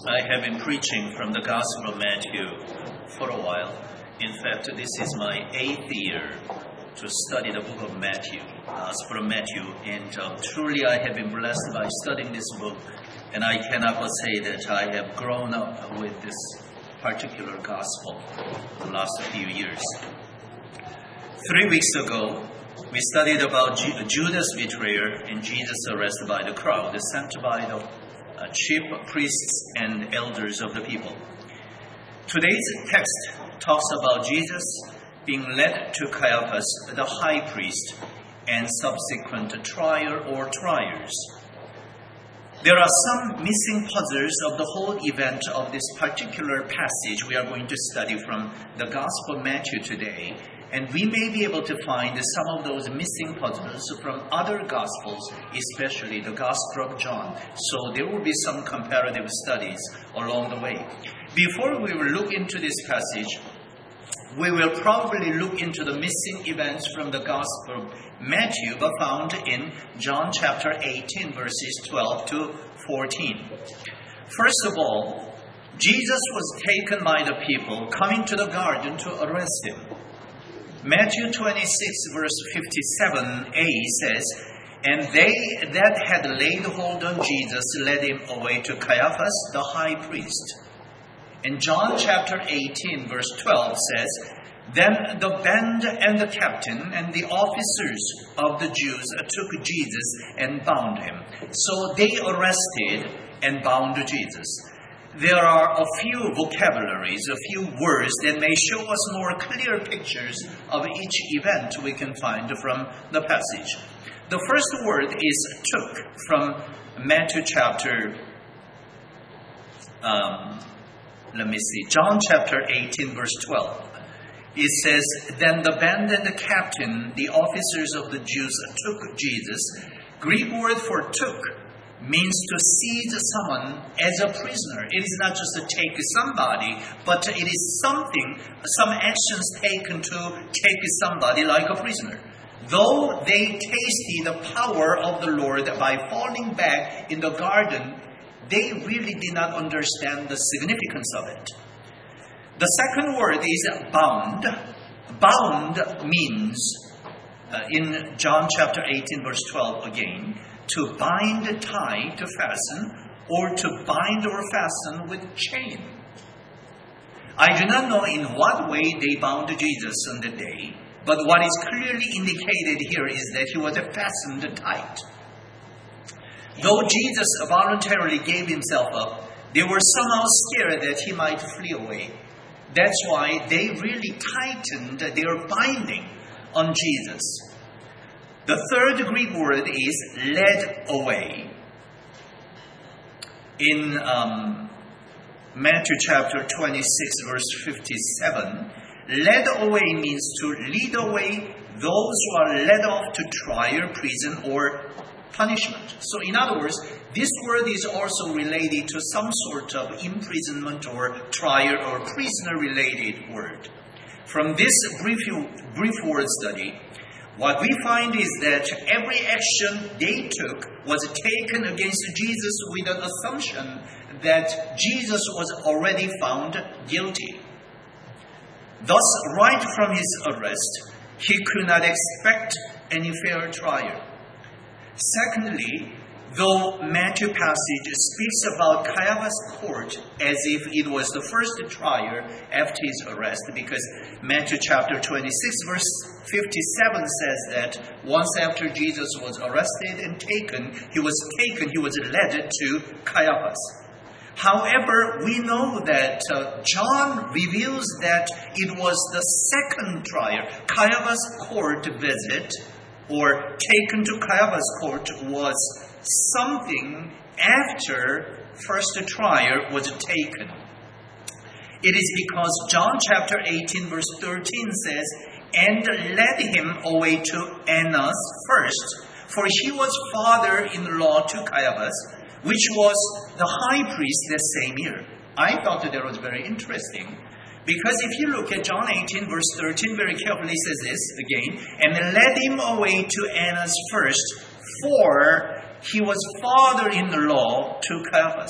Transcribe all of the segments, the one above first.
I have been preaching from the Gospel of Matthew for a while. In fact, this is my 8th year to study the book of Matthew, Gospel of Matthew, and truly I have been blessed by studying this book, and I cannot but say that I have grown up with this particular gospel the last few years. 3 weeks ago, we studied about Judas' betrayer and Jesus' arrest by the crowd sent by the chief priests and elders of the people. Today's text talks about Jesus being led to Caiaphas, the high priest, and subsequent trial or trials. There are some missing puzzles of the whole event of this particular passage we are going to study from the Gospel of Matthew today, and we may be able to find some of those missing puzzles from other Gospels, especially the Gospel of John. So there will be some comparative studies along the way. Before we will look into this passage, we will probably look into the missing events from the Gospel of Matthew, but found in John chapter 18, verses 12 to 14. First of all, Jesus was taken by the people coming to the garden to arrest him. Matthew 26, verse 57a says, "And they that had laid hold on Jesus led him away to Caiaphas, the high priest." And John chapter 18, verse 12 says, "Then the band and the captain and the officers of the Jews took Jesus and bound him." So they arrested and bound Jesus. There are a few vocabularies, a few words that may show us more clear pictures of each event we can find from the passage. The first word is took from Matthew chapter, John chapter 18, verse 12. It says, "Then the band and the captain, the officers of the Jews took Jesus." Greek word for took means to seize someone as a prisoner. It is not just to take somebody, but it is some actions taken to take somebody like a prisoner. Though they tasted the power of the Lord by falling back in the garden, they really did not understand the significance of it. The second word is bound. Bound means, in John chapter 18, verse 12 again, to bind, tie, to fasten, or to bind or fasten with chain. I do not know in what way they bound Jesus on the day, but what is clearly indicated here is that he was fastened tight. Though Jesus voluntarily gave himself up, they were somehow scared that he might flee away. That's why they really tightened their binding on Jesus. The third Greek word is led away. In Matthew chapter 26, verse 57, led away means to lead away those who are led off to trial, prison, or punishment. So in other words, this word is also related to some sort of imprisonment or trial or prisoner-related word. From this brief word study, what we find is that every action they took was taken against Jesus with an assumption that Jesus was already found guilty. Thus, right from his arrest, he could not expect any fair trial. Secondly, though Matthew passage speaks about Caiaphas' court as if it was the first trial after his arrest, because Matthew chapter 26 verse 57 says that once after Jesus was arrested and taken, he was led to Caiaphas. However, we know that John reveals that it was the second trial. Caiaphas' court visit, or taken to Caiaphas' court, was something after first trial was taken. It is because John chapter 18 verse 13 says, "And led him away to Annas first, for he was father-in-law to Caiaphas, which was the high priest that same year." I thought that was very interesting, because if you look at John 18 verse 13 very carefully, it says this again, "And led him away to Annas first, for he was father-in-law to Caiaphas."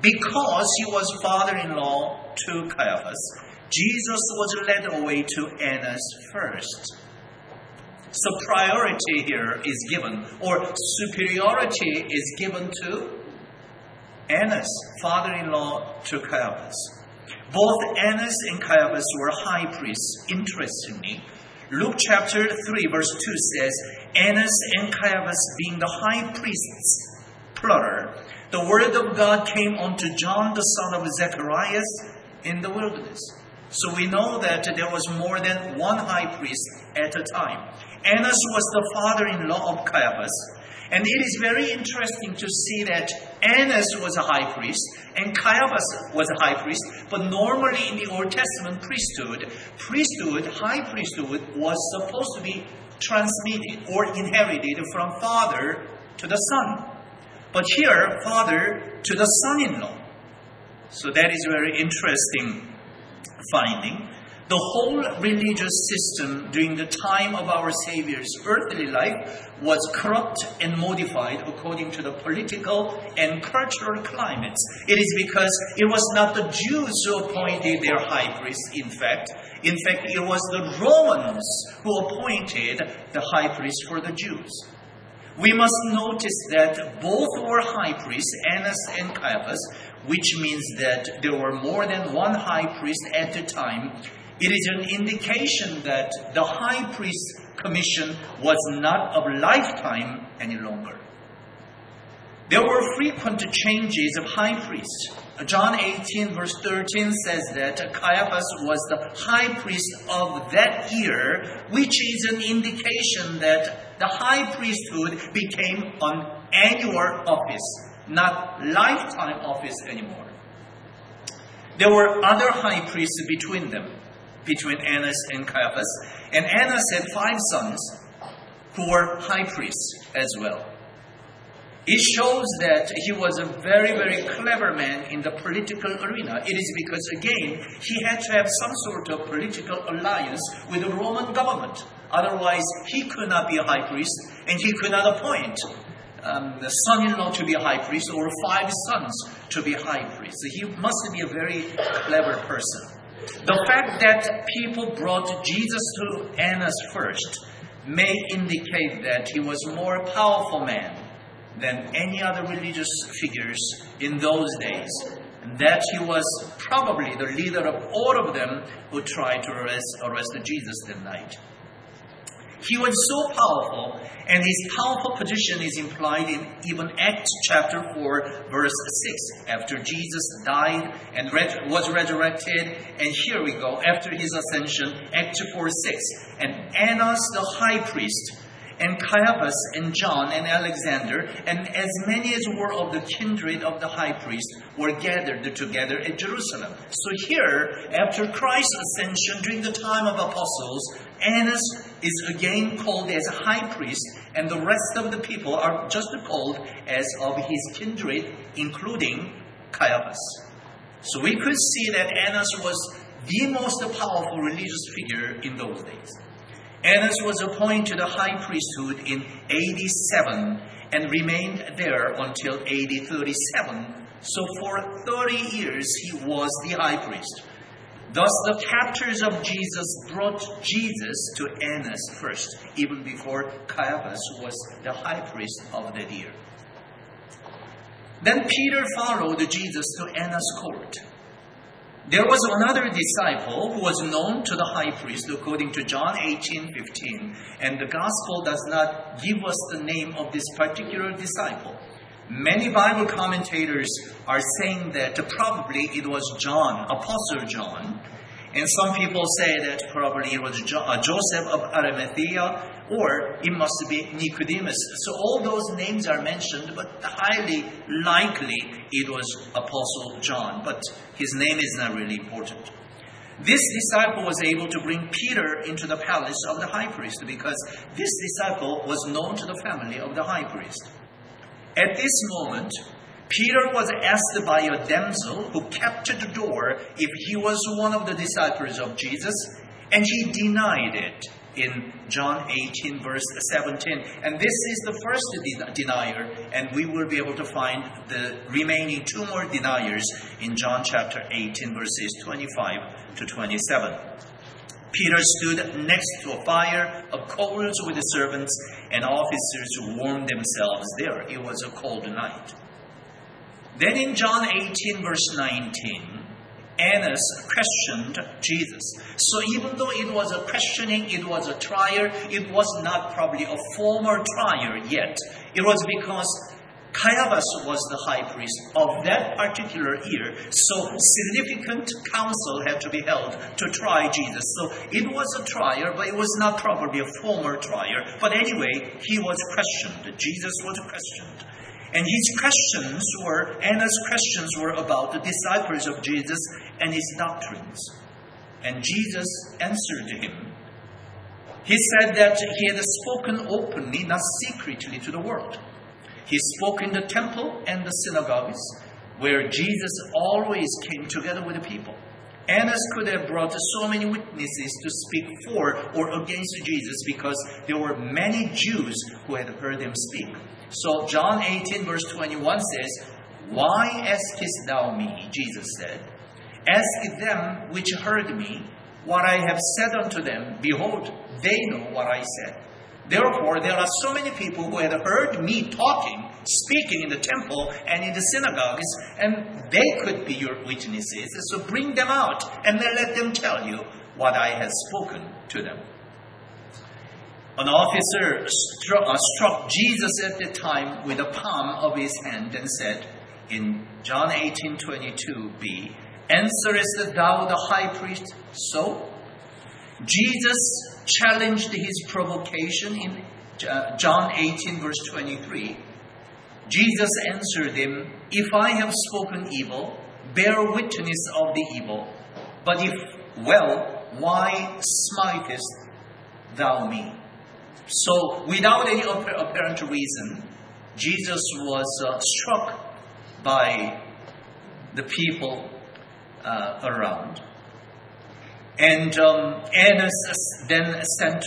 Because he was father-in-law to Caiaphas, Jesus was led away to Annas first. So priority here is given, or superiority is given to Annas, father-in-law to Caiaphas. Both Annas and Caiaphas were high priests. Interestingly, Luke chapter 3 verse 2 says, Annas and Caiaphas being the high priests, plural. The word of God came unto John the son of Zacharias in the wilderness. So we know that there was more than one high priest at a time. Annas was the father-in-law of Caiaphas. And it is very interesting to see that Annas was a high priest and Caiaphas was a high priest. But normally in the Old Testament high priesthood was supposed to be transmitted or inherited from father to the son. But here, father to the son-in-law. So that is very interesting finding. The whole religious system during the time of our Savior's earthly life was corrupt and modified according to the political and cultural climates. It is because it was not the Jews who appointed their high priests, in fact, it was the Romans who appointed the high priest for the Jews. We must notice that both were high priests, Annas and Caiaphas, which means that there were more than one high priest at the time. It is an indication that the high priest's commission was not of lifetime any longer. There were frequent changes of high priests. John 18 verse 13 says that Caiaphas was the high priest of that year, which is an indication that the high priesthood became an annual office, not lifetime office anymore. There were other high priests between Annas and Caiaphas, and Annas had 5 sons who were high priests as well. It shows that he was a very, very clever man in the political arena. It is because, again, he had to have some sort of political alliance with the Roman government. Otherwise, he could not be a high priest, and he could not appoint the son-in-law to be a high priest or 5 sons to be high priests. He must be a very clever person. The fact that people brought Jesus to Annas first may indicate that he was a more powerful man than any other religious figures in those days, and that he was probably the leader of all of them who tried to arrest Jesus that night. He was so powerful, and his powerful position is implied in even Acts chapter 4, verse 6. After Jesus died and was resurrected, and here we go, after his ascension, Acts 4, 6. And Annas the high priest, and Caiaphas and John and Alexander, and as many as were of the kindred of the high priest, were gathered together at Jerusalem. So here, after Christ's ascension during the time of apostles, Annas is again called as a high priest, and the rest of the people are just called as of his kindred, including Caiaphas. So we could see that Annas was the most powerful religious figure in those days. Annas was appointed to the high priesthood in AD 7 and remained there until AD 37. So for 30 years he was the high priest. Thus the captors of Jesus brought Jesus to Annas first, even before Caiaphas was the high priest of that year. Then Peter followed Jesus to Annas' court. There was another disciple who was known to the high priest according to John 18:15, and the gospel does not give us the name of this particular disciple. Many Bible commentators are saying that probably it was John, Apostle John, and some people say that probably it was Joseph of Arimathea, or it must be Nicodemus. So all those names are mentioned, but highly likely it was Apostle John. But his name is not really important. This disciple was able to bring Peter into the palace of the high priest because this disciple was known to the family of the high priest. At this moment, Peter was asked by a damsel who kept the door if he was one of the disciples of Jesus, and he denied it. in John 18 verse 17. And this is the first denier, and we will be able to find the remaining two more deniers in John chapter 18 verses 25 to 27. Peter stood next to a fire of coals with the servants and officers who warmed themselves there. It was a cold night. Then in John 18 verse 19, Annas questioned Jesus. So even though it was a questioning, it was a trial, it was not probably a formal trial yet. It was because Caiaphas was the high priest of that particular year, so significant council had to be held to try Jesus. So it was a trial, but it was not probably a formal trial. But anyway, he was questioned. Jesus was questioned. And Annas' questions were about the disciples of Jesus and his doctrines. And Jesus answered him. He said that he had spoken openly, not secretly, to the world. He spoke in the temple and the synagogues, where Jesus always came together with the people. Annas could have brought so many witnesses to speak for or against Jesus because there were many Jews who had heard him speak. So John 18 verse 21 says, "Why askest thou me?" Jesus said. "Ask them which heard me what I have said unto them. Behold, they know what I said." Therefore, there are so many people who had heard me speaking in the temple and in the synagogues, and they could be your witnesses. So bring them out and then let them tell you what I have spoken to them. An officer struck Jesus at the time with the palm of his hand and said in John 18:22b, "Answerest thou the high priest so?" Jesus challenged his provocation in John 18 verse 23. Jesus answered him, "If I have spoken evil, bear witness of the evil. But if well, why smitest thou me?" So, without any apparent reason, Jesus was struck by the people around. And Annas then sent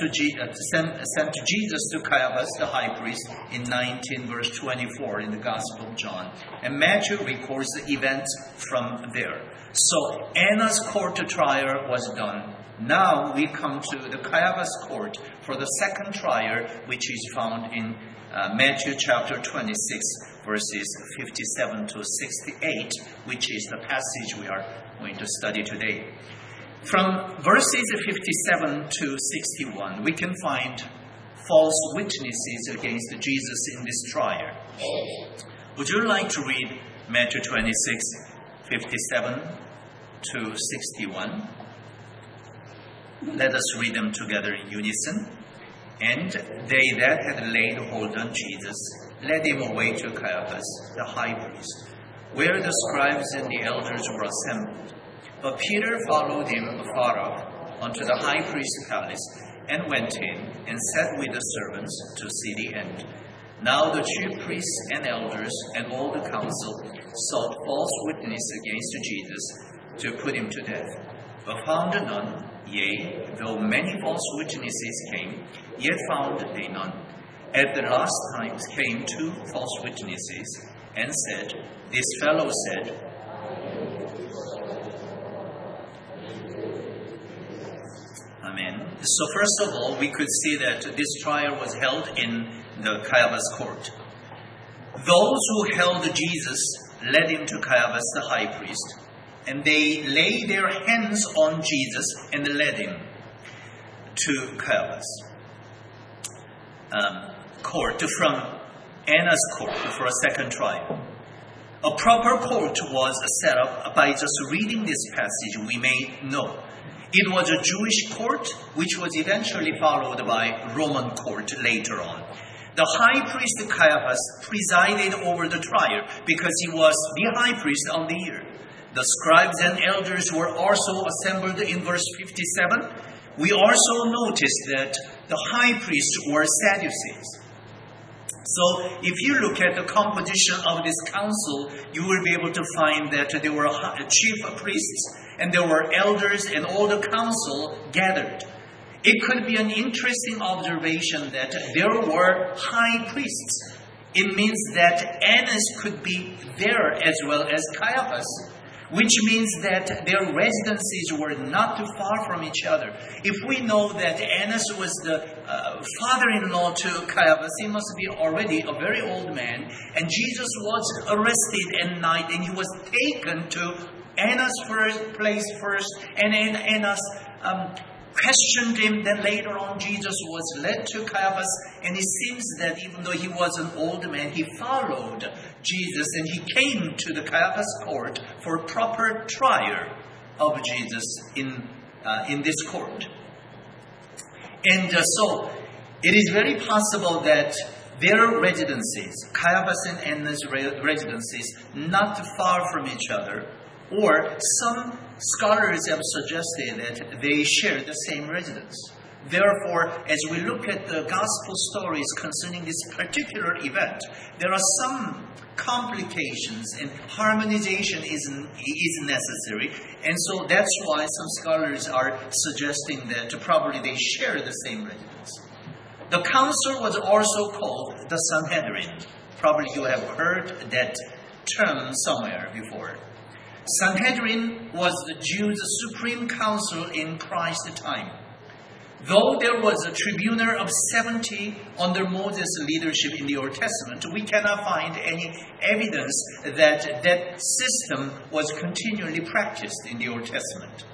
Jesus to Caiaphas, the high priest, in 19 verse 24 in the Gospel of John. And Matthew records the events from there. So Annas' court trial was done. Now we come to the Caiaphas court for the second trial, which is found in Matthew chapter 26, verses 57 to 68, which is the passage we are going to study today. From verses 57 to 61, we can find false witnesses against Jesus in this trial. Would you like to read Matthew 26, 57 to 61? Let us read them together in unison. "And they that had laid hold on Jesus led him away to Caiaphas, the high priest, where the scribes and the elders were assembled. But Peter followed him afar off unto the high priest's palace, and went in, and sat with the servants to see the end. Now the chief priests and elders and all the council sought false witness against Jesus to put him to death, but found none. Yea, though many false witnesses came, yet found they none. At the last times came 2 false witnesses, and said, This fellow said, Amen. So first of all, we could see that this trial was held in the Caiaphas court. Those who held Jesus led him to Caiaphas, the high priest, and they laid their hands on Jesus and led him to Caiaphas' court, from Annas' court for a second trial. A proper court was set up. By just reading this passage, we may know. It was a Jewish court, which was eventually followed by Roman court later on. The high priest Caiaphas presided over the trial because he was the high priest of the year. The scribes and elders were also assembled in verse 57. We also notice that the high priests were Sadducees. So if you look at the composition of this council, you will be able to find that there were chief priests and there were elders and all the council gathered. It could be an interesting observation that there were high priests. It means that Annas could be there as well as Caiaphas, which means that their residencies were not too far from each other. If we know that Annas was the father-in-law to Caiaphas, he must be already a very old man, and Jesus was arrested at night, and he was taken to Annas' place first, and then Annas questioned him. Then later on, Jesus was led to Caiaphas, and it seems that even though he was an old man, he followed Jesus, and he came to the Caiaphas court for proper trial of Jesus in this court. And so, it is very possible that their residencies, Caiaphas and Annas' residencies, not too far from each other, or some scholars have suggested that they share the same residence. Therefore, as we look at the gospel stories concerning this particular event, there are some complications and harmonization is necessary. And so that's why some scholars are suggesting that probably they share the same residence. The council was also called the Sanhedrin. Probably you have heard that term somewhere before. Sanhedrin was the Jews' supreme council in Christ's time. Though there was a tribunal of 70 under Moses' leadership in the Old Testament, we cannot find any evidence that that system was continually practiced in the Old Testament.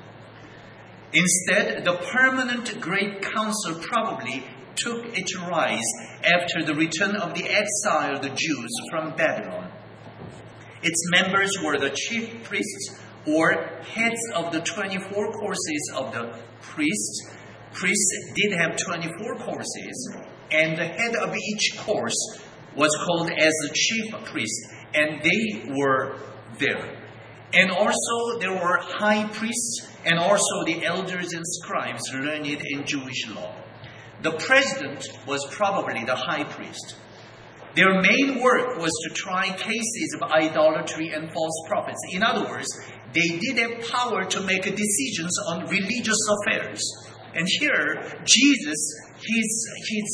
Instead, the permanent Great Council probably took its rise after the return of the exiled Jews from Babylon. Its members were the chief priests, or heads of the 24 courses of the priests. Priests did have 24 courses, and the head of each course was called as the chief priest, and they were there. And also there were high priests, and also the elders and scribes learned in Jewish law. The president was probably the high priest. Their main work was to try cases of idolatry and false prophets. In other words, they did have power to make decisions on religious affairs. And here, Jesus, his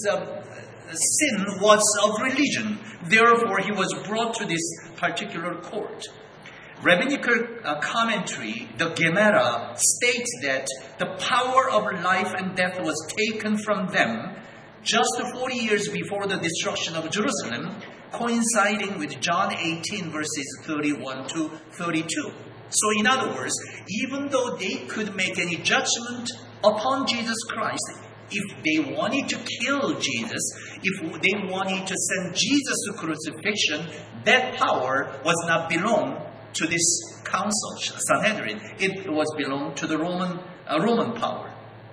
sin was of religion. Therefore, he was brought to this particular court. Rabbinical commentary, the Gemara, states that the power of life and death was taken from them just 40 years before the destruction of Jerusalem, coinciding with John 18 verses 31 to 32. So in other words, even though they could make any judgment upon Jesus Christ, if they wanted to kill Jesus, if they wanted to send Jesus to crucifixion, that power was not belong to this council, Sanhedrin. It was belonged to the Roman power.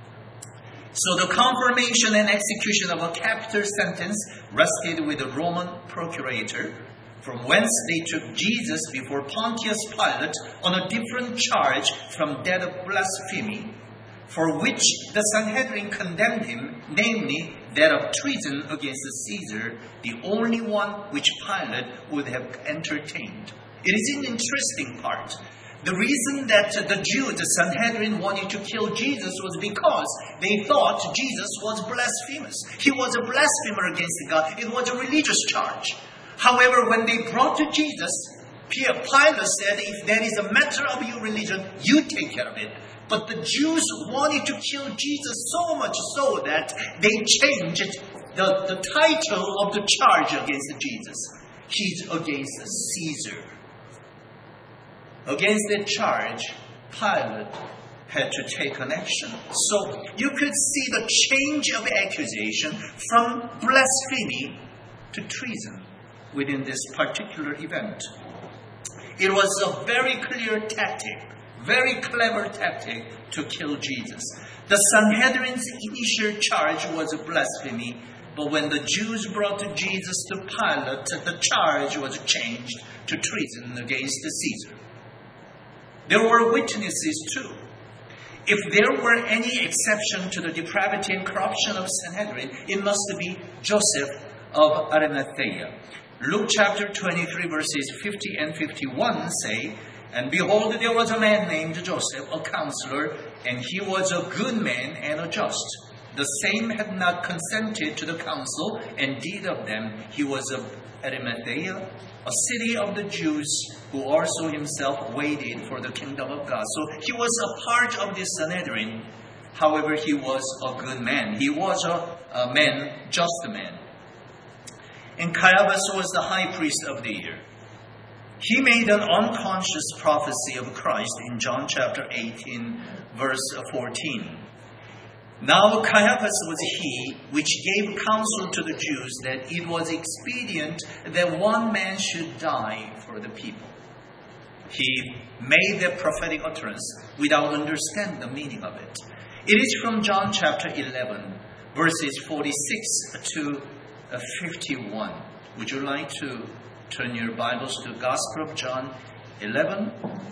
So the confirmation and execution of a capital sentence rested with the Roman procurator, from whence they took Jesus before Pontius Pilate on a different charge from that of blasphemy, for which the Sanhedrin condemned him, namely that of treason against Caesar, the only one which Pilate would have entertained. It is an interesting part. The reason that the Jews, the Sanhedrin, wanted to kill Jesus was because they thought Jesus was blasphemous. He was a blasphemer against God. It was a religious charge. However, when they brought to Jesus, Pilate said, if there is a matter of your religion, you take care of it. But the Jews wanted to kill Jesus so much so that they changed the title of the charge against Jesus. He's against Caesar. Against that charge, Pilate had to take an action. So you could see the change of accusation from blasphemy to treason within this particular event. It was a very clear tactic, very clever tactic to kill Jesus. The Sanhedrin's initial charge was blasphemy, but when the Jews brought Jesus to Pilate, the charge was changed to treason against Caesar. There were witnesses too. If there were any exception to the depravity and corruption of Sanhedrin, it must be Joseph of Arimathea. Luke chapter 23 verses 50 and 51 say, "And behold, there was a man named Joseph, a counselor, and he was a good man and a just, The same had not consented to the council, and did of them he was of Arimathea, a city of the Jews, who also himself waited for the kingdom of God. So he was a part of this Sanhedrin. However, he was a good man. He was a man, just a man. And Caiaphas was the high priest of the year. He made an unconscious prophecy of Christ in John chapter 18, verse 14. Now Caiaphas was he which gave counsel to the Jews that it was expedient that one man should die for the people. He made that prophetic utterance without understanding the meaning of it. It is from John chapter 11, verses 46 to 51. Would you like to turn your Bibles to the Gospel of John 11?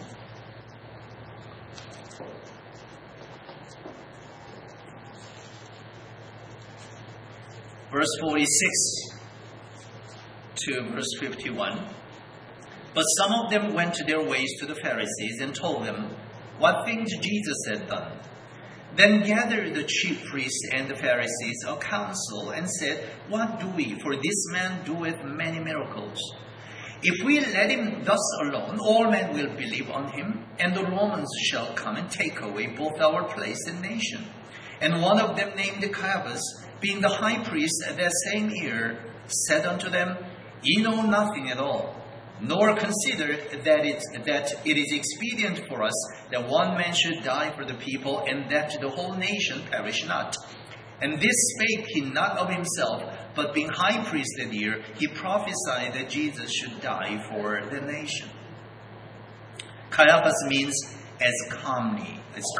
Verse 46 to verse 51. But some of them went their ways to the Pharisees and told them what things Jesus had done. Then gathered the chief priests and the Pharisees a council and said, What do we? For this man doeth many miracles. If we let him thus alone, all men will believe on him, and the Romans shall come and take away both our place and nation. And one of them, named Caiaphas, being the high priest at that same year, said unto them, Ye know nothing at all, nor consider that it is expedient for us that one man should die for the people, and that the whole nation perish not. And this spake he not of himself, but being high priest that year, he prophesied that Jesus should die for the nation. Caiaphas means as comely.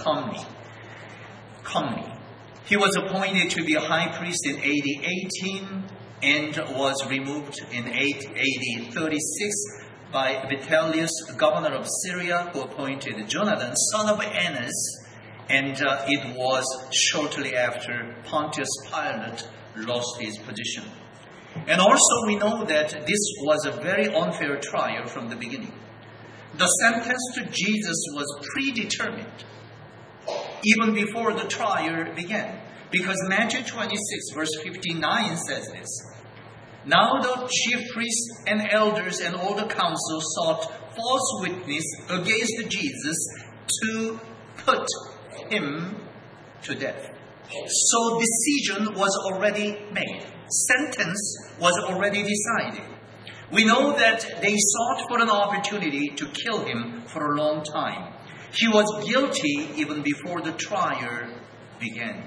He was appointed to be a high priest in AD 18 and was removed in AD 36 by Vitellius, governor of Syria, who appointed Jonathan, son of Annas, and it was shortly after Pontius Pilate lost his position. And also we know that this was a very unfair trial from the beginning. The sentence to Jesus was predetermined even before the trial began. Because Matthew 26 verse 59 says this. Now the chief priests and elders and all the council sought false witness against Jesus to put him to death. So decision was already made. Sentence was already decided. We know that they sought for an opportunity to kill him for a long time. He was guilty even before the trial began.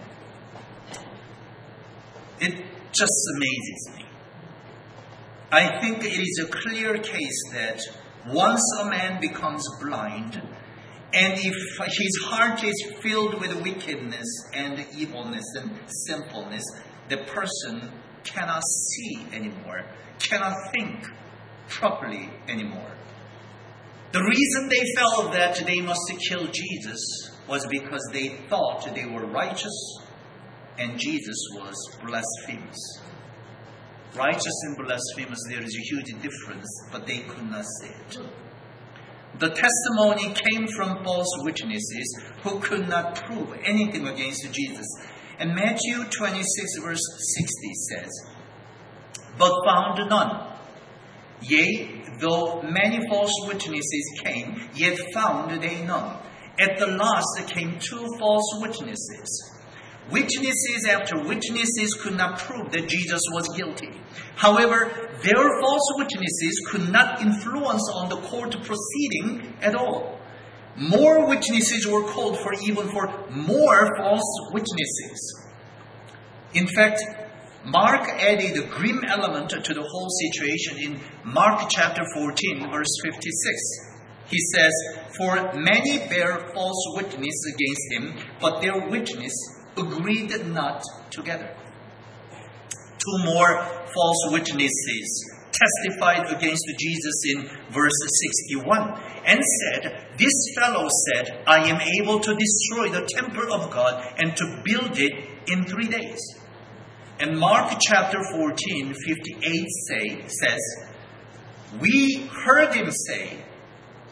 It just amazes me. I think it is a clear case that once a man becomes blind, and if his heart is filled with wickedness and evilness and sinfulness, the person cannot see anymore, cannot think properly anymore. The reason they felt that they must kill Jesus was because they thought they were righteous and Jesus was blasphemous. Righteous and blasphemous, there is a huge difference, but they could not see it. The testimony came from false witnesses who could not prove anything against Jesus. And Matthew 26 verse 60 says, But found none. Yea, though many false witnesses came, yet found they none. At the last came 2 false witnesses. Witnesses after witnesses could not prove that Jesus was guilty. However, their false witnesses could not influence on the court proceeding at all. More witnesses were called for, even for more false witnesses. In fact, Mark added a grim element to the whole situation in Mark chapter 14, verse 56. He says, For many bare false witness against him, but their witness agreed not together. 2 more false witnesses testified against Jesus in verse 61 and said, This fellow said, I am able to destroy the temple of God and to build it in 3 days. And Mark chapter 14, 58 says, We heard him say,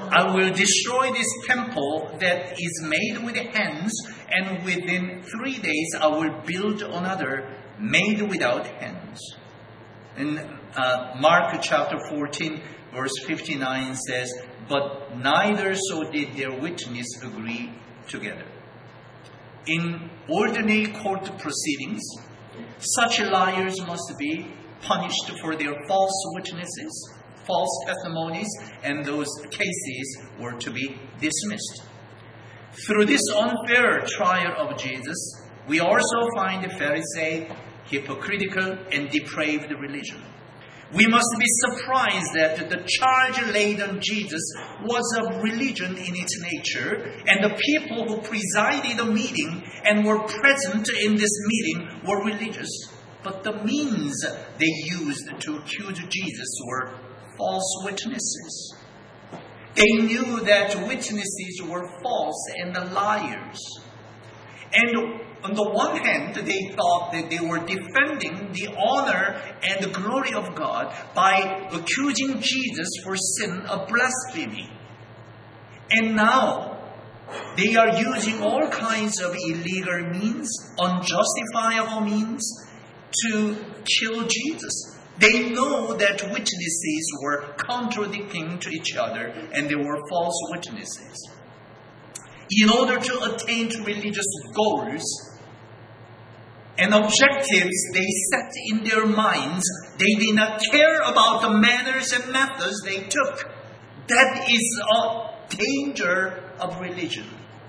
I will destroy this temple that is made with hands, and within 3 days I will build another made without hands. In Mark chapter 14, verse 59 says, but neither so did their witness agree together. In ordinary court proceedings, such liars must be punished for their false witnesses, false testimonies, and those cases were to be dismissed. Through this unfair trial of Jesus, we also find the Pharisee hypocritical and depraved religion. We must be surprised that the charge laid on Jesus was of religion in its nature, and the people who presided the meeting and were present in this meeting were religious. But the means they used to accuse Jesus were false witnesses. They knew that witnesses were false and liars. And on the one hand, they thought that they were defending the honor and the glory of God by accusing Jesus for sin of blasphemy. And now, they are using all kinds of illegal means, unjustifiable means, to kill Jesus. They know that witnesses were contradicting to each other, and they were false witnesses. In order to attain to religious goals and objectives they set in their minds, they did not care about the manners and methods they took. That is a danger of religion.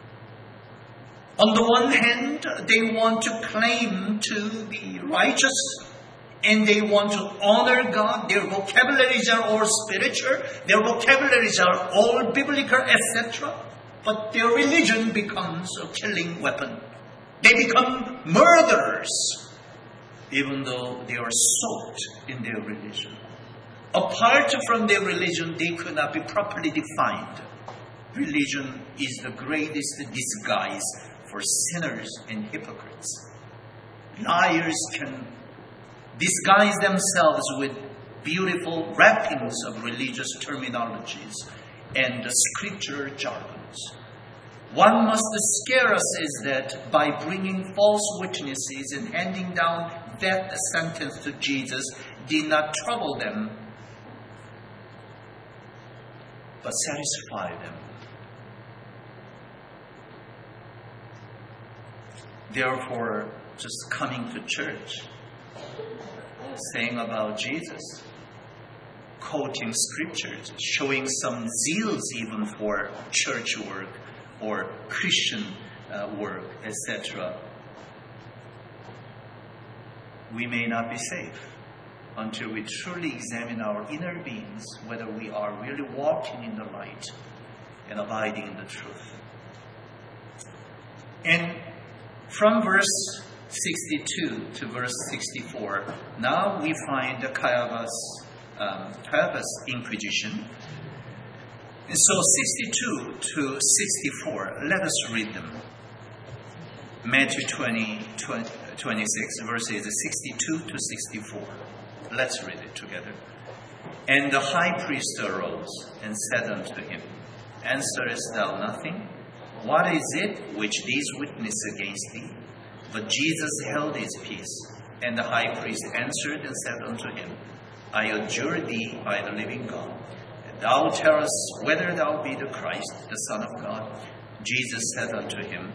On the one hand, they want to claim to be righteous, and they want to honor God. Their vocabularies are all spiritual, their vocabularies are all biblical, etc. But their religion becomes a killing weapon. They become murderers, even though they are soaked in their religion. Apart from their religion, they could not be properly defined. Religion is the greatest disguise for sinners and hypocrites. Liars can disguise themselves with beautiful wrappings of religious terminologies and scripture jargons. One must scare us is that by bringing false witnesses and handing down death sentence to Jesus did not trouble them, but satisfy them. Therefore, just coming to church, saying about Jesus, quoting scriptures, showing some zeals even for church work or Christian work, etc., we may not be safe until we truly examine our inner beings, whether we are really walking in the light and abiding in the truth. And from verse 62 to verse 64, now we find the Caiaphas Inquisition. And so 62 to 64, let us read them. Matthew 26, verses 62 to 64. Let's read it together. And the high priest arose and said unto him, answerest thou nothing? What is it which these witness against thee? But Jesus held his peace. And the high priest answered and said unto him, I adjure thee by the living God, that thou tell us whether thou be the Christ, the Son of God. Jesus said unto him,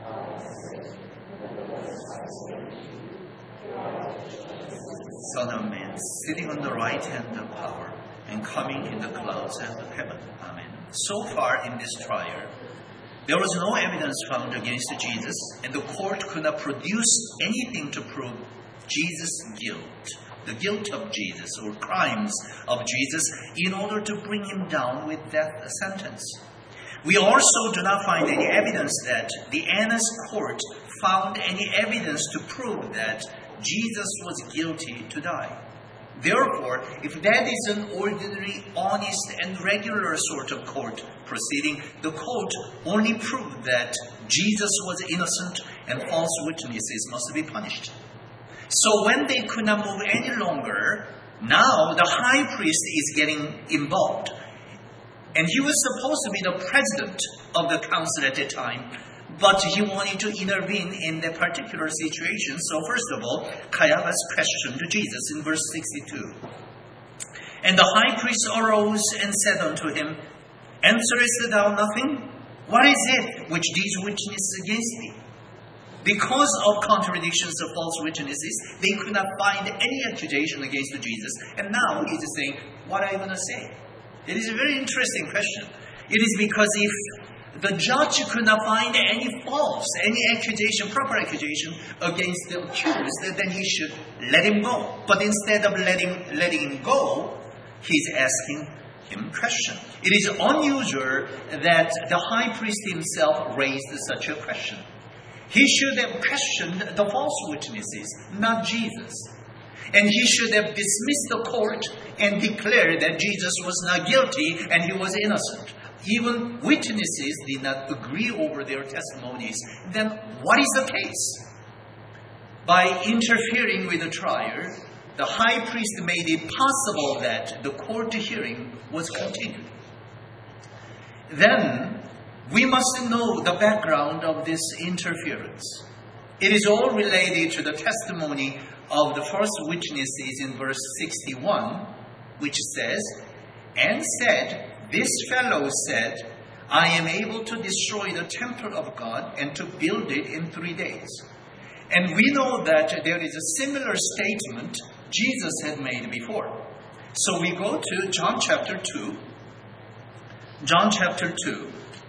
Son of Man, sitting on the right hand of power, and coming in the clouds of heaven. Amen. So far in this trial, there was no evidence found against Jesus, and the court could not produce anything to prove Jesus' guilt, the guilt of Jesus or crimes of Jesus, in order to bring him down with death sentence. We also do not find any evidence that the Annas court found any evidence to prove that Jesus was guilty to die. Therefore, if that is an ordinary, honest, and regular sort of court proceeding, the court only proved that Jesus was innocent and false witnesses must be punished. So when they could not move any longer, now the high priest is getting involved. And he was supposed to be the president of the council at that time, but he wanted to intervene in that particular situation. So first of all, Caiaphas questioned Jesus in verse 62. And the high priest arose and said unto him, Answerest thou nothing? What is it which these witness against thee? Because of contradictions of false witnesses, they could not find any accusation against Jesus. And now he's saying, what are you going to say? It is a very interesting question. It is because if the judge could not find any accusation, proper accusation against the accused, then he should let him go. But instead of letting him go, he's asking him question. It is unusual that the high priest himself raised such a question. He should have questioned the false witnesses, not Jesus. And he should have dismissed the court and declared that Jesus was not guilty and he was innocent. Even witnesses did not agree over their testimonies. Then what is the case? By interfering with the trial, the high priest made it possible that the court hearing was continued. Then we must know the background of this interference. It is all related to the testimony of the first witnesses in verse 61, which says, And said, This fellow said, I am able to destroy the temple of God and to build it in 3 days. And we know that there is a similar statement Jesus had made before. So we go to John chapter 2. John chapter 2.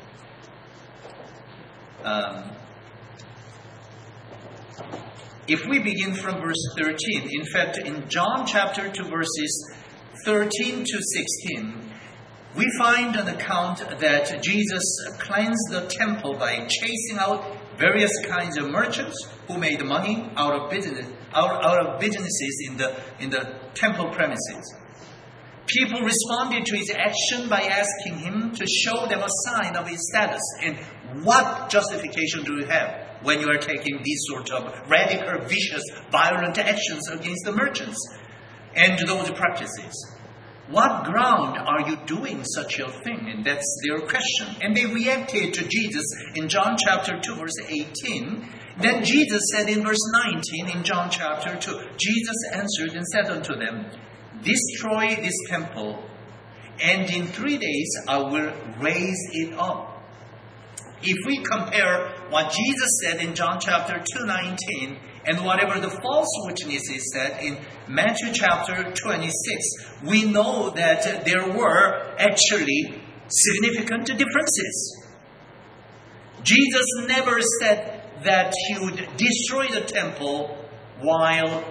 If we begin from verse 13, in fact, in John chapter 2, verses 13 to 16, we find an account that Jesus cleansed the temple by chasing out various kinds of merchants who made money out of businesses in the temple premises. People responded to his action by asking him to show them a sign of his status. And what justification do you have when you are taking these sort of radical, vicious, violent actions against the merchants and those practices? What ground are you doing such a thing? And that's their question. And they reacted to Jesus in John chapter 2, verse 18. Then Jesus said in verse 19 in John chapter 2, Jesus answered and said unto them, Destroy this temple, and in 3 days I will raise it up. If we compare what Jesus said in John chapter 2:19 and whatever the false witnesses said in Matthew chapter 26, we know that there were actually significant differences. Jesus never said that he would destroy the temple while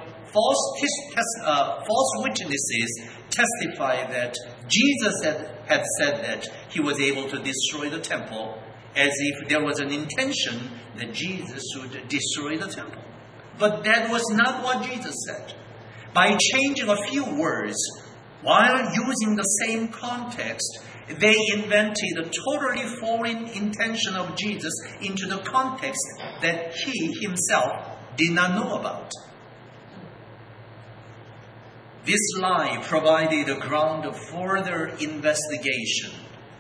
false witnesses testified that Jesus had said that he was able to destroy the temple, as if there was an intention that Jesus would destroy the temple. But that was not what Jesus said. By changing a few words, while using the same context, they invented a totally foreign intention of Jesus into the context that he himself did not know about. This lie provided a ground of further investigation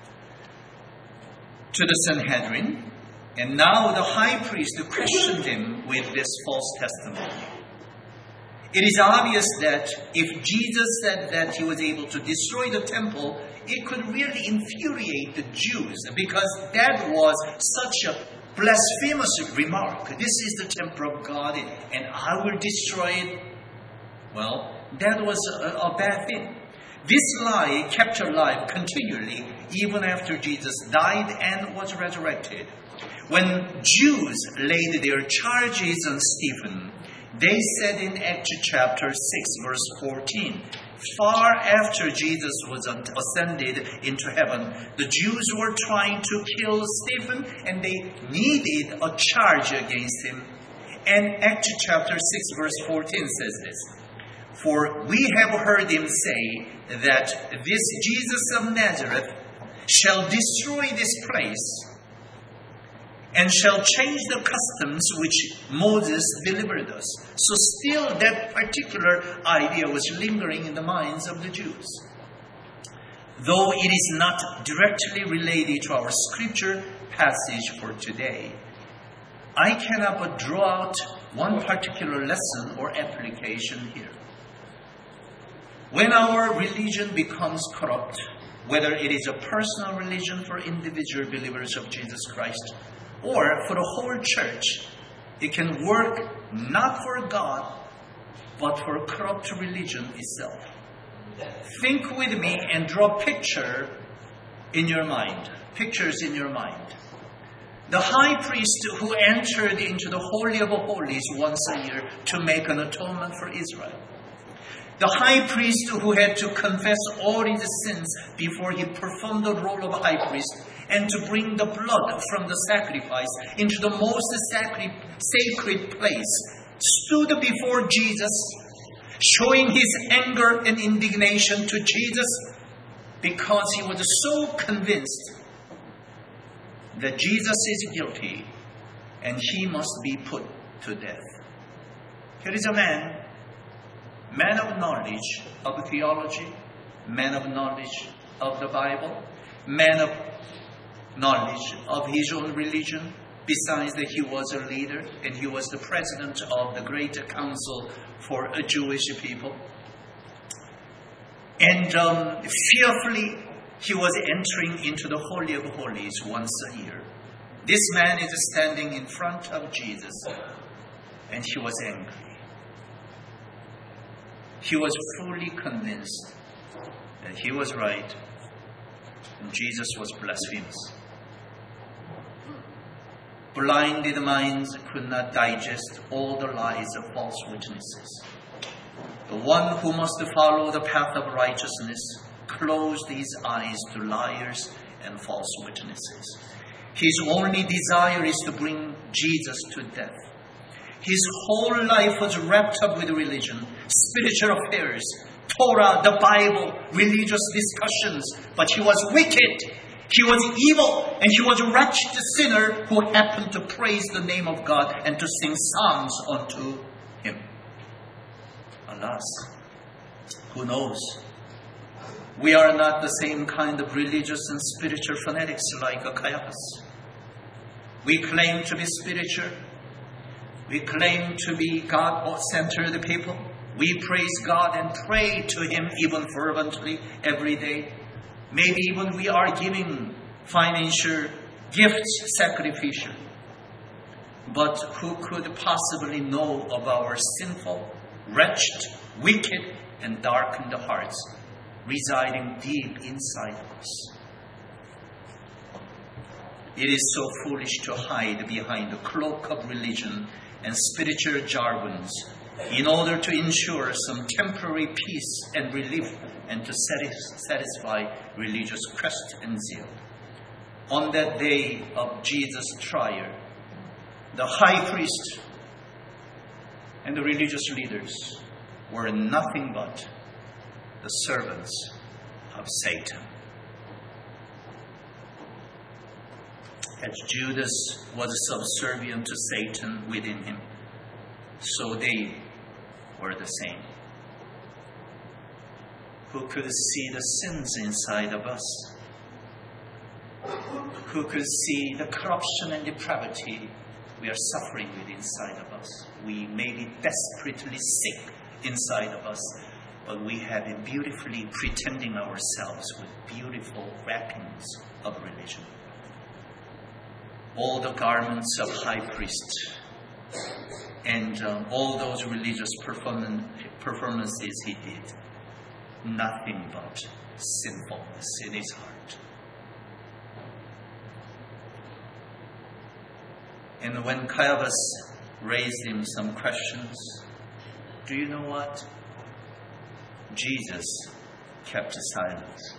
to the Sanhedrin, and now the high priest questioned him with this false testimony. It is obvious that if Jesus said that he was able to destroy the temple, it could really infuriate the Jews, because that was such a blasphemous remark. This is the temple of God, and I will destroy it. Well, that was a bad thing. This lie kept alive continually even after Jesus died and was resurrected. When Jews laid their charges on Stephen, they said in Acts chapter 6, verse 14, far after Jesus was ascended into heaven, the Jews were trying to kill Stephen, and they needed a charge against him. And Acts chapter 6, verse 14 says this, For we have heard him say that this Jesus of Nazareth shall destroy this place and shall change the customs which Moses delivered us. So still that particular idea was lingering in the minds of the Jews. though it is not directly related to our scripture passage for today, I cannot but draw out one particular lesson or application here. When our religion becomes corrupt, whether it is a personal religion for individual believers of Jesus Christ or for the whole church, it can work not for God, but for a corrupt religion itself. Think with me and draw pictures in your mind. The high priest who entered into the Holy of Holies once a year to make an atonement for Israel. The high priest who had to confess all his sins before he performed the role of high priest and to bring the blood from the sacrifice into the most sacred place, stood before Jesus, showing his anger and indignation to Jesus because he was so convinced that Jesus is guilty and he must be put to death. Here is a man of knowledge of theology, man of knowledge of the Bible, man of knowledge of his own religion, besides that he was a leader and he was the president of the Great Council for a Jewish people. And fearfully, he was entering into the Holy of Holies once a year. This man is standing in front of Jesus, and he was angry. He was fully convinced that he was right and Jesus was blasphemous. Blinded minds could not digest all the lies of false witnesses. The one who must follow the path of righteousness closed his eyes to liars and false witnesses. His only desire is to bring Jesus to death. His whole life was wrapped up with religion, spiritual affairs, Torah, the Bible, religious discussions. But he was wicked, he was evil, and he was a wretched sinner who happened to praise the name of God and to sing psalms unto him. Alas, who knows? We are not the same kind of religious and spiritual fanatics like Caiaphas. We claim to be spiritual. We claim to be God-centered people. We praise God and pray to Him even fervently every day. Maybe even we are giving financial gifts, sacrificial. But who could possibly know of our sinful, wretched, wicked, and darkened hearts residing deep inside of us? It is so foolish to hide behind the cloak of religion and spiritual jargons in order to ensure some temporary peace and relief and to satisfy religious quest and zeal. On that day of Jesus' trial, the high priest and the religious leaders were nothing but the servants of Satan. As Judas was subservient to Satan within him, so they were the same. Who could see the sins inside of us? Who could see the corruption and depravity we are suffering with inside of us? We may be desperately sick inside of us, but we have been beautifully pretending ourselves with beautiful wrappings of religion. All the garments of high priest and all those religious performances he did, nothing but sinfulness in his heart. And when Caiaphas raised him some questions, do you know what? Jesus kept silence.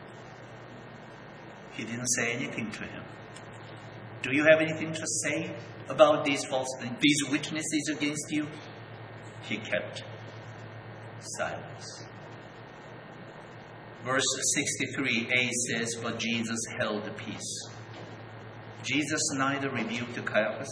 He didn't say anything to him. Do you have anything to say about these these witnesses against you? He kept silence. Verse 63a says, but Jesus held peace. Jesus neither rebuked Caiaphas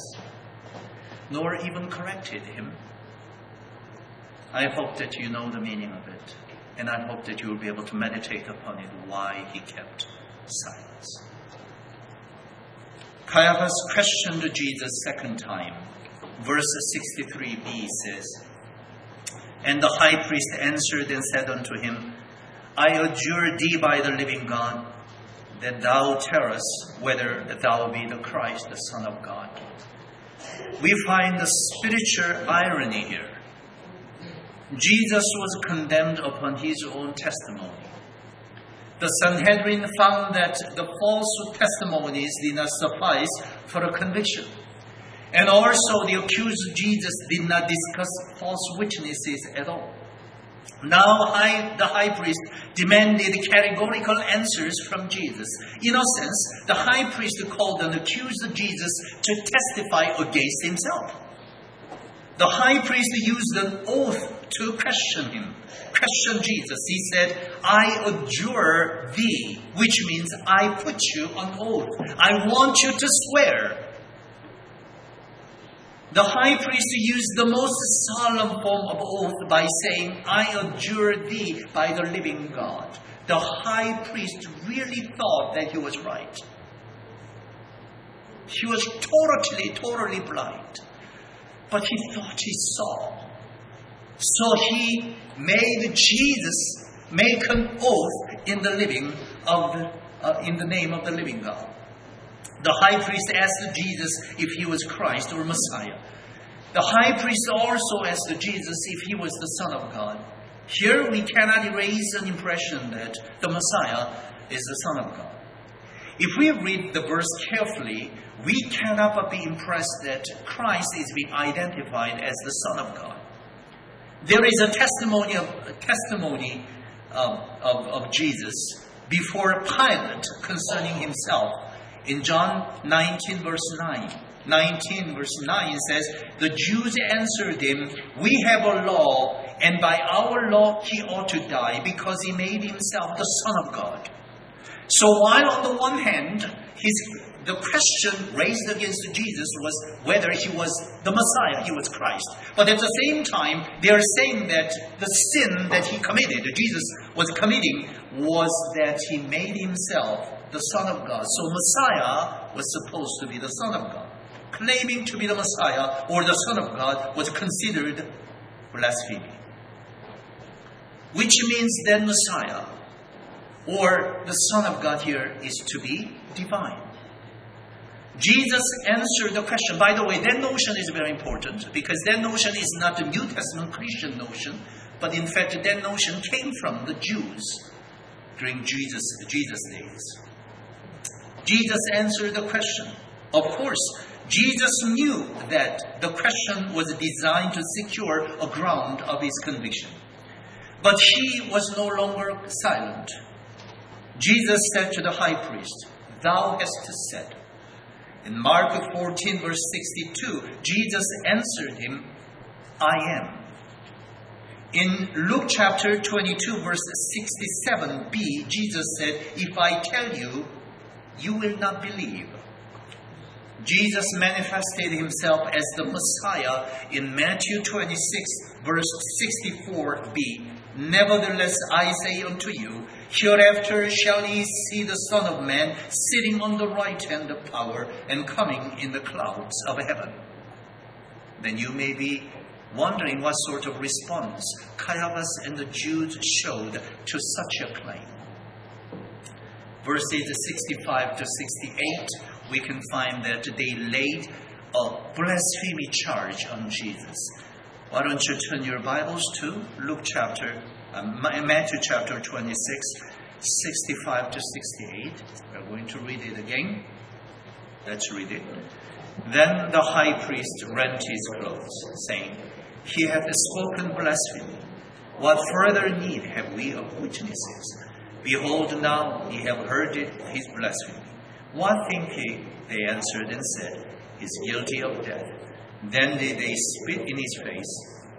nor even corrected him. I hope that you know the meaning of it. And I hope that you will be able to meditate upon it, why he kept silence. Caiaphas questioned Jesus second time. Verse 63b says, "And the high priest answered and said unto him, I adjure thee by the living God, that thou tell us whether thou be the Christ, the Son of God." We find the spiritual irony here. Jesus was condemned upon his own testimony. The Sanhedrin found that the false testimonies did not suffice for a conviction. And also the accused Jesus did not discuss false witnesses at all. Now the high priest demanded categorical answers from Jesus. In a sense, the high priest called and accused Jesus to testify against himself. The high priest used an oath to question Jesus. He said, "I adjure thee," which means I put you on oath. I want you to swear. The high priest used the most solemn form of oath by saying, "I adjure thee by the living God." The high priest really thought that he was right. He was totally blind. But he thought he saw. So he made Jesus make an oath in the name of the living God. The high priest asked Jesus if he was Christ or Messiah. The high priest also asked Jesus if he was the Son of God. Here we cannot erase an impression that the Messiah is the Son of God. If we read the verse carefully, we cannot but be impressed that Christ is being identified as the Son of God. There is a testimony of Jesus before Pilate concerning himself. In John 19 verse 9 says, "The Jews answered him, We have a law, and by our law he ought to die, because he made himself the Son of God." So while on the one hand, the question raised against Jesus was whether he was the Messiah, he was Christ. But at the same time, they are saying that the sin that he committed, Jesus was committing, was that he made himself the Son of God. So Messiah was supposed to be the Son of God. Claiming to be the Messiah or the Son of God was considered blasphemy. Which means that Messiah or the Son of God here is to be divine. Jesus answered the question. By the way, that notion is very important, because that notion is not a New Testament Christian notion, but in fact that notion came from the Jews during Jesus' days. Jesus answered the question. Of course, Jesus knew that the question was designed to secure a ground of his conviction. But he was no longer silent. Jesus said to the high priest, "Thou hast said." In Mark 14 verse 62, Jesus answered him, "I am." In Luke chapter 22 verse 67b, Jesus said, "If I tell you, you will not believe." Jesus manifested himself as the Messiah in Matthew 26 verse 64b. "Nevertheless, I say unto you, hereafter shall ye see the Son of Man sitting on the right hand of power and coming in the clouds of heaven." Then you may be wondering what sort of response Caiaphas and the Jews showed to such a claim. Verses 65 to 68, we can find that they laid a blasphemy charge on Jesus. Why don't you turn your Bibles to Matthew chapter 26, 65 to 68. We're going to read it again. Let's read it. "Then the high priest rent his clothes, saying, He hath spoken blasphemy. What further need have we of witnesses? Behold, now ye have heard it, his blasphemy. What think ye? They answered and said, He is guilty of death. Then did they spit in his face.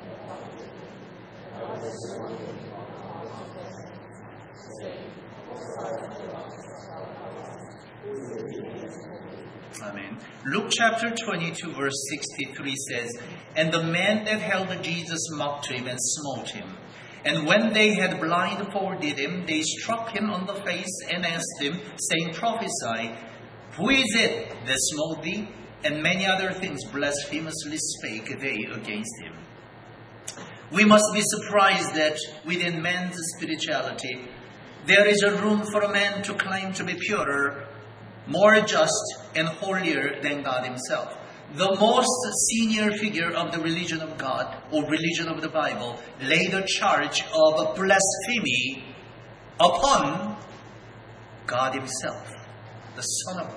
Amen. Luke chapter 22 verse 63 says, "And the man that held Jesus mocked him and smote him. And when they had blindfolded him, they struck him on the face and asked him, saying, Prophesy, who is it that smote thee? And many other things blasphemously spake they against him. We must be surprised that within man's spirituality, there is a room for a man to claim to be purer, more just, and holier than God himself. The most senior figure of the religion of God, or religion of the Bible, laid a charge of blasphemy upon God himself, the Son of God.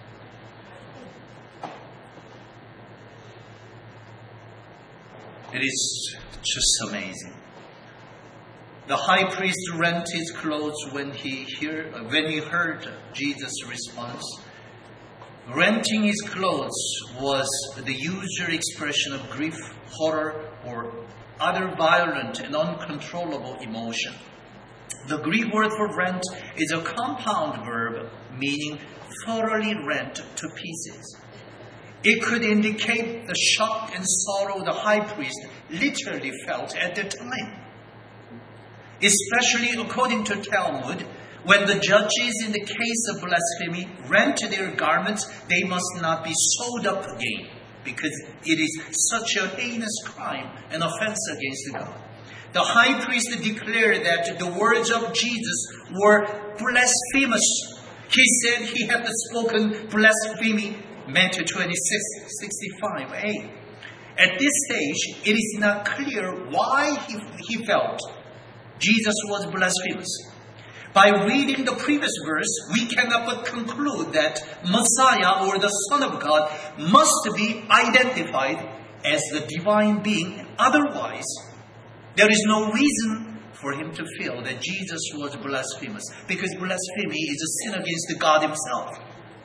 It is just amazing. The high priest rent his clothes when he heard Jesus' response. Renting his clothes was the usual expression of grief, horror, or other violent and uncontrollable emotion. The Greek word for rent is a compound verb meaning thoroughly rent to pieces. It could indicate the shock and sorrow the high priest literally felt at the time. Especially according to Talmud, when the judges in the case of blasphemy rent their garments, they must not be sewed up again, because it is such a heinous crime and offense against God. The high priest declared that the words of Jesus were blasphemous. He said he had spoken blasphemy, Matthew 26:65a. At this stage, it is not clear why he felt Jesus was blasphemous. By reading the previous verse, we cannot but conclude that Messiah, or the Son of God, must be identified as the divine being. Otherwise, there is no reason for him to feel that Jesus was blasphemous, because blasphemy is a sin against God himself.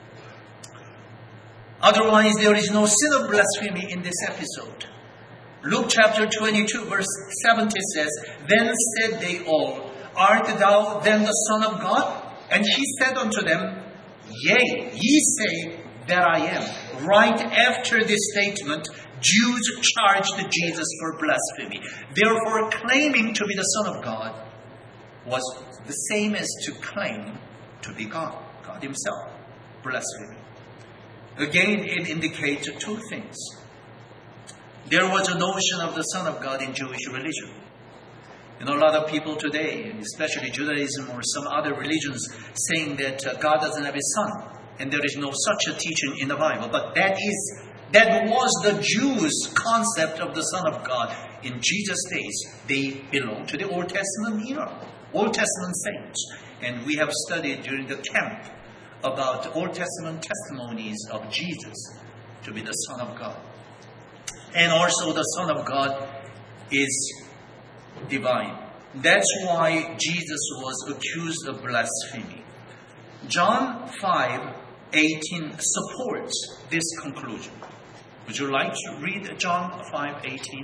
Otherwise, there is no sin of blasphemy in this episode. Luke chapter 22 verse 70 says, Then said they all, Art thou then the Son of God? And he said unto them, Yea, ye say that I am. Right after this statement, Jews charged Jesus for blasphemy. Therefore, claiming to be the Son of God was the same as to claim to be God himself. Blasphemy. Again, it indicates two things. There was a notion of the Son of God in Jewish religion. A lot of people today, especially Judaism or some other religions, saying that God doesn't have a son, and there is no such a teaching in the Bible. But that was the Jews' concept of the Son of God in Jesus' days. They belong to the Old Testament era, Old Testament saints. And we have studied during the camp about Old Testament testimonies of Jesus to be the Son of God. And also the Son of God is divine. That's why Jesus was accused of blasphemy. John 5:18 supports this conclusion. Would you like to read John 5:18?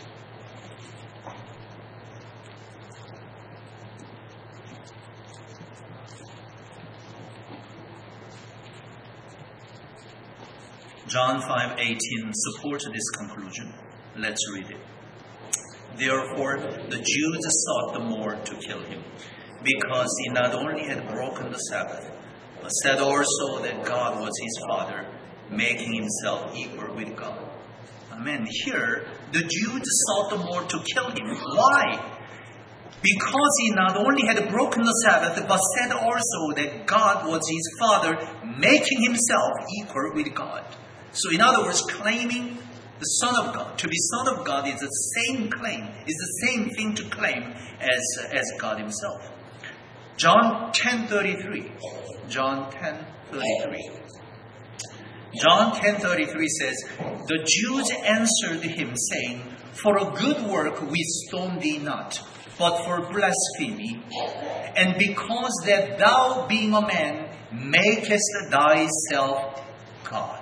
John 5:18 supports this conclusion. Let's read it. Therefore, the Jews sought the more to kill him, because he not only had broken the Sabbath, but said also that God was his Father, making himself equal with God. Amen. Here, the Jews sought the more to kill him. Why? Because he not only had broken the Sabbath, but said also that God was his Father, making himself equal with God. So in other words, claiming the Son of God, to be Son of God is the same claim, is the same thing to claim as God himself. John 10:33. John 10:33. John 10:33 says, The Jews answered him, saying, For a good work we stone thee not, but for blasphemy, and because that thou, being a man, makest thyself God.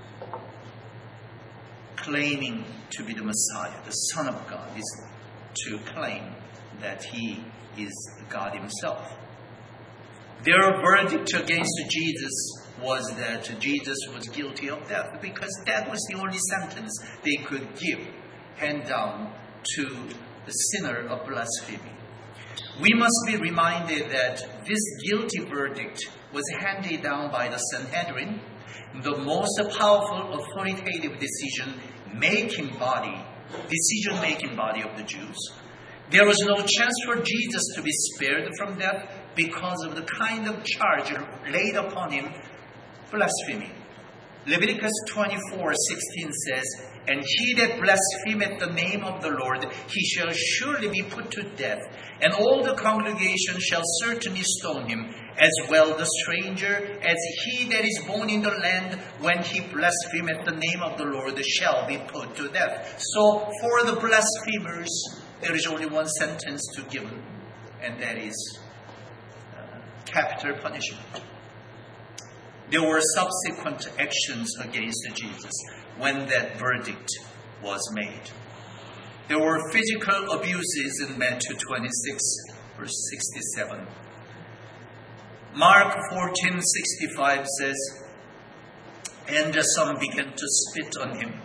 Claiming to be the Messiah, the Son of God, is to claim that he is God himself. Their verdict against Jesus was that Jesus was guilty of death, because that was the only sentence they could give, hand down to the sinner of blasphemy. We must be reminded that this guilty verdict was handed down by the Sanhedrin, the most powerful authoritative decision-making body of the Jews. There was no chance for Jesus to be spared from death because of the kind of charge laid upon him, blasphemy. Leviticus 24:16 says, "And he that blasphemeth the name of the Lord, he shall surely be put to death, and all the congregation shall certainly stone him, as well the stranger as he that is born in the land, when he blasphemeth the name of the Lord, shall be put to death." So for the blasphemers, there is only one sentence to give, and that is capital punishment. There were subsequent actions against Jesus when that verdict was made. There were physical abuses in Matthew 26, verse 67. Mark 14:65 says, "And some began to spit on him."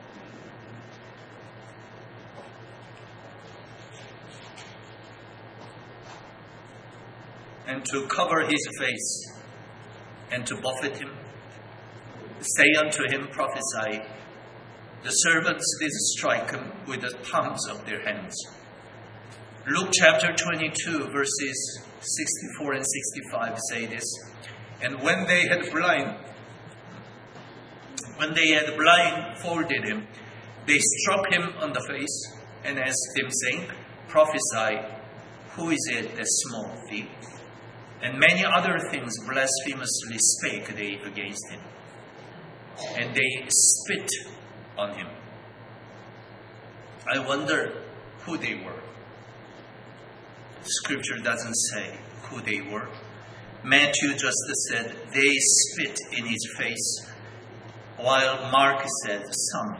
And to cover his face, and to buffet him, say unto him, "Prophesy." The servants did strike him with the palms of their hands. Luke chapter 22, verses 64 and 65 say this, "And when they had blindfolded him, they struck him on the face and asked him, saying, 'Prophesy, who is it that smote thee?' And many other things blasphemously spake they against him. And they spit on him." I wonder who they were. Scripture doesn't say who they were. Matthew just said they spit in his face, while Mark said some.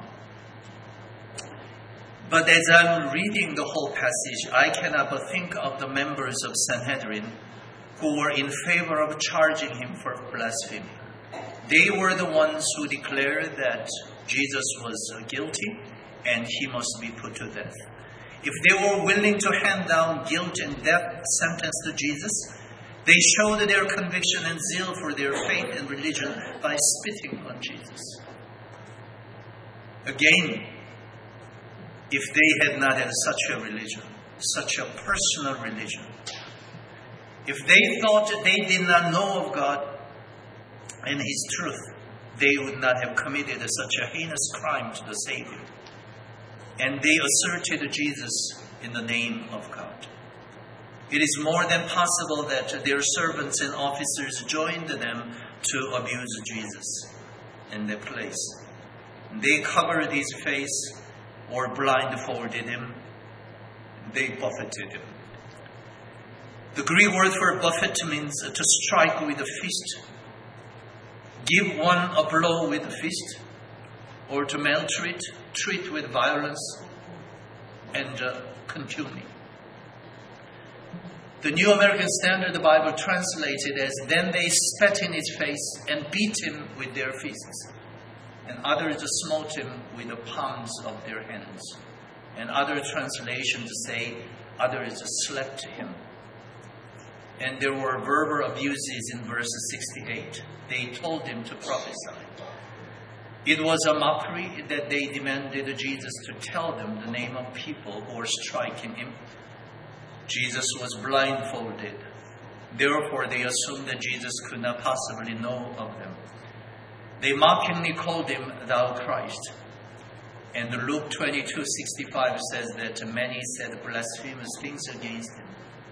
But as I'm reading the whole passage, I cannot but think of the members of Sanhedrin who were in favor of charging him for blasphemy. They were the ones who declared that Jesus was guilty and he must be put to death. If they were willing to hand down guilt and death sentence to Jesus, they showed their conviction and zeal for their faith and religion by spitting on Jesus. Again, if they had not had such a religion, such a personal religion, if they thought they did not know of God and His truth, they would not have committed such a heinous crime to the Savior. And they asserted Jesus in the name of God. It is more than possible that their servants and officers joined them to abuse Jesus in their place. They covered his face or blindfolded him. They buffeted him. The Greek word for buffet means to strike with a fist, give one a blow with a fist, or to maltreat, treat with violence and contumely. The New American Standard Bible translated as, "Then they spat in his face and beat him with their fists. And others smote him with the palms of their hands." And other translations say, others slapped him. And there were verbal abuses in verse 68. They told him to prophesy. It was a mockery that they demanded Jesus to tell them the name of people who were striking him. Jesus was blindfolded. Therefore, they assumed that Jesus could not possibly know of them. They mockingly called him, "Thou Christ." And Luke 22:65 says that many said blasphemous things against him.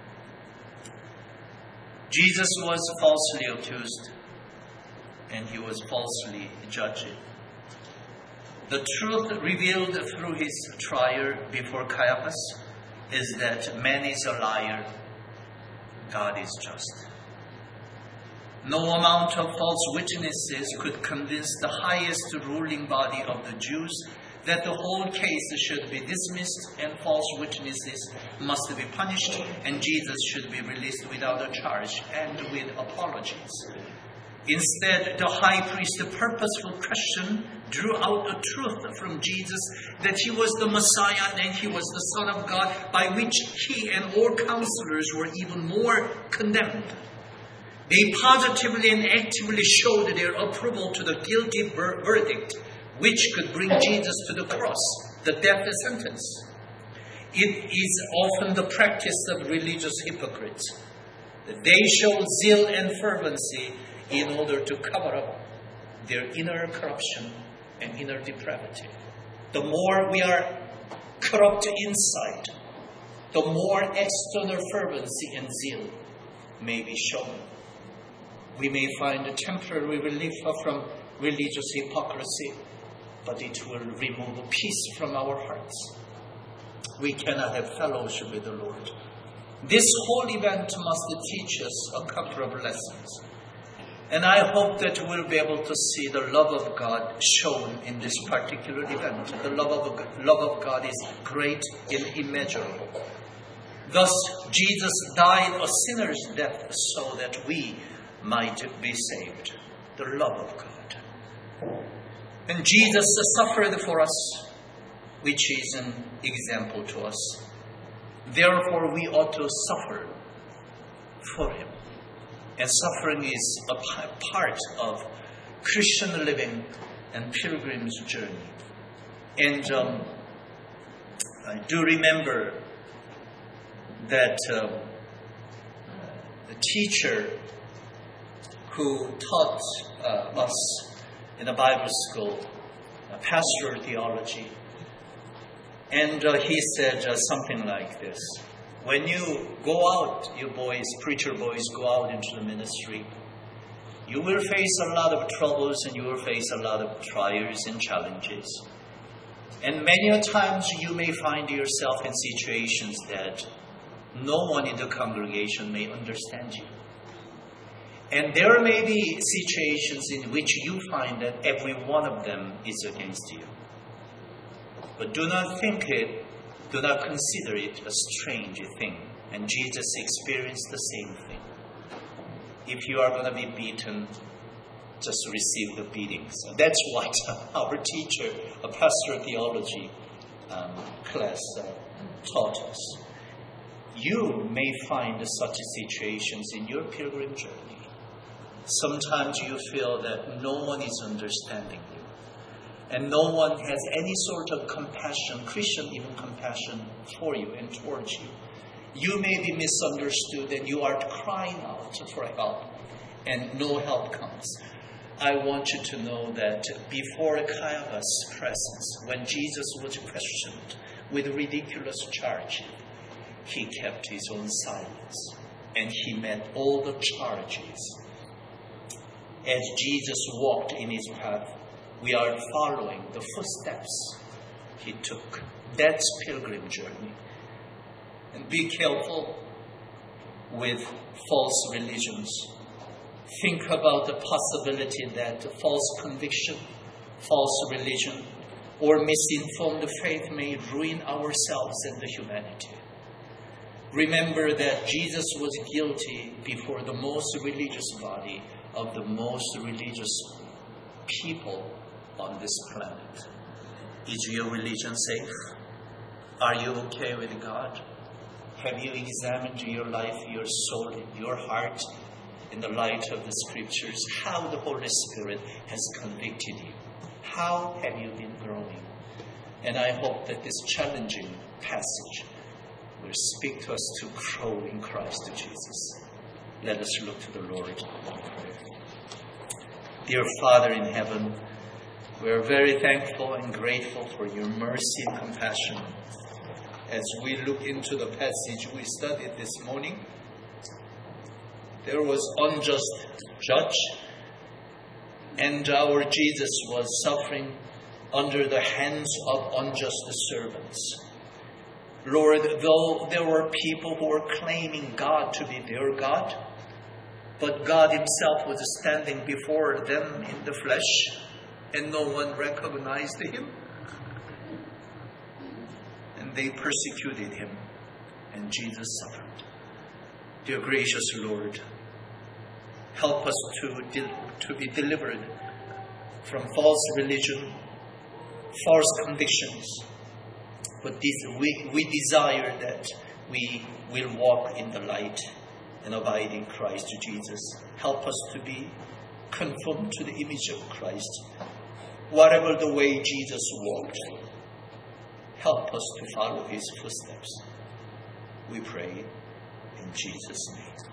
Jesus was falsely accused, and he was falsely judged. The truth revealed through his trial before Caiaphas is that man is a liar, God is just. No amount of false witnesses could convince the highest ruling body of the Jews that the whole case should be dismissed and false witnesses must be punished and Jesus should be released without a charge and with apologies. Instead, the high priest's purposeful question drew out the truth from Jesus that he was the Messiah and he was the Son of God, by which he and all counselors were even more condemned. They positively and actively showed their approval to the guilty verdict, which could bring Jesus to the cross, the death sentence. It is often the practice of religious hypocrites. They show zeal and fervency in order to cover up their inner corruption and inner depravity. The more we are corrupt inside, the more external fervency and zeal may be shown. We may find a temporary relief from religious hypocrisy, but it will remove peace from our hearts. We cannot have fellowship with the Lord. This whole event must teach us a couple of lessons. And I hope that we'll be able to see the love of God shown in this particular event. The love of God is great and immeasurable. Thus, Jesus died a sinner's death so that we might be saved. The love of God. And Jesus suffered for us, which is an example to us. Therefore, we ought to suffer for him. And suffering is a part of Christian living and pilgrim's journey. And I do remember that the teacher who taught us in a Bible school, pastoral theology, and he said something like this: when you go out, you boys, preacher boys, go out into the ministry, you will face a lot of troubles and you will face a lot of trials and challenges. And many a times you may find yourself in situations that no one in the congregation may understand you. And there may be situations in which you find that every one of them is against you. But do not consider it a strange thing. And Jesus experienced the same thing. If you are going to be beaten, just receive the beatings. That's what our teacher, a pastoral theology class, taught us. You may find such situations in your pilgrim journey. Sometimes you feel that no one is understanding you. And no one has any sort of compassion, Christian even compassion, for you and towards you. You may be misunderstood and you are crying out for help and no help comes. I want you to know that before Caiaphas' presence, when Jesus was questioned with ridiculous charge, he kept his own silence and he met all the charges. As Jesus walked in his path, we are following the footsteps he took. That's pilgrim journey. And be careful with false religions. Think about the possibility that false conviction, false religion, or misinformed faith may ruin ourselves and the humanity. Remember that Jesus was guilty before the most religious body of the most religious people on this planet. Is your religion safe? Are you okay with God? Have you examined your life, your soul, your heart in the light of the scriptures? How the Holy Spirit has convicted you? How have you been growing? And I hope that this challenging passage will speak to us to grow in Christ Jesus. Let us look to the Lord. Dear Father in heaven, we are very thankful and grateful for your mercy and compassion. As we look into the passage we studied this morning, there was unjust judge, and our Jesus was suffering under the hands of unjust servants. Lord, though there were people who were claiming God to be their God, but God himself was standing before them in the flesh, and no one recognized him. And they persecuted him, and Jesus suffered. Dear gracious Lord, Help us to be delivered from false religion, false convictions. But we desire that we will walk in the light and abide in Christ Jesus. Help us to be conformed to the image of Christ. Whatever the way Jesus walked, help us to follow his footsteps. We pray in Jesus' name.